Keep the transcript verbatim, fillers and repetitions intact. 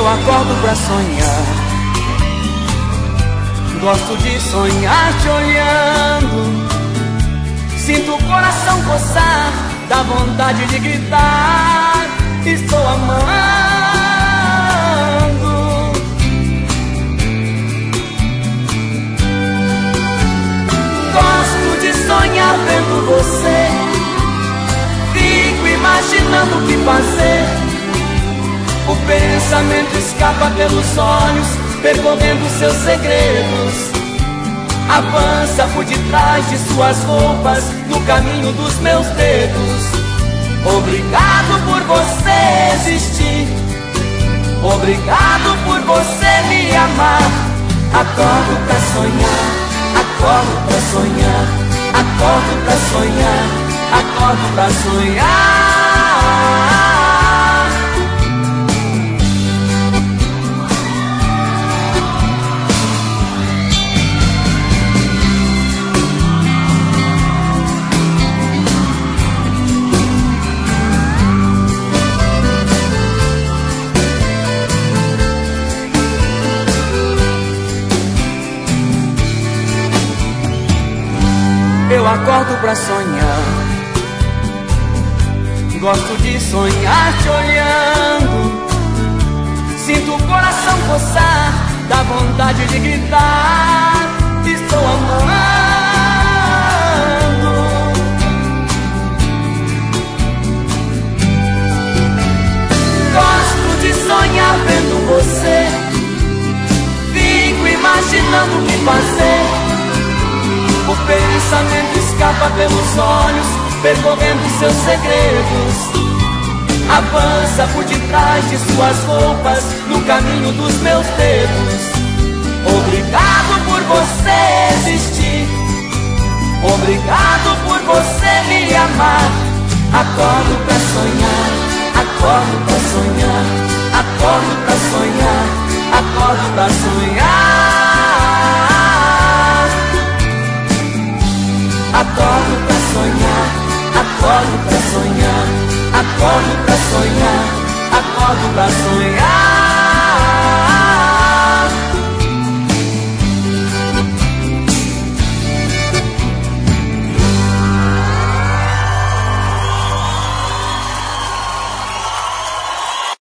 acordo pra sonhar. Gosto de sonhar te olhando. Sinto o coração coçar, dá vontade de gritar. Estou amando. Gosto de sonhar vendo você. Fico imaginando o que fazer. O pensamento escapa pelos olhos, percorrendo seus segredos. Avança por detrás de suas roupas, no caminho dos meus dedos. Obrigado por você existir. Obrigado por você me amar. Acordo pra sonhar, acordo pra sonhar, acordo pra sonhar, acordo pra sonhar. Eu acordo pra sonhar. Gosto de sonhar te olhando. Sinto o coração coçar, dá vontade de gritar. Estou amando. Gosto de sonhar vendo você. Fico imaginando o que fazer. O pensamento escapa pelos olhos, percorrendo seus segredos. Avança por detrás de suas roupas, no caminho dos meus dedos. Obrigado por você existir. Obrigado por você me amar. Acordo pra sonhar, acordo pra sonhar, acordo pra sonhar, acordo pra sonhar. Acordo pra sonhar, acordo pra sonhar, acordo pra sonhar, acordo pra sonhar.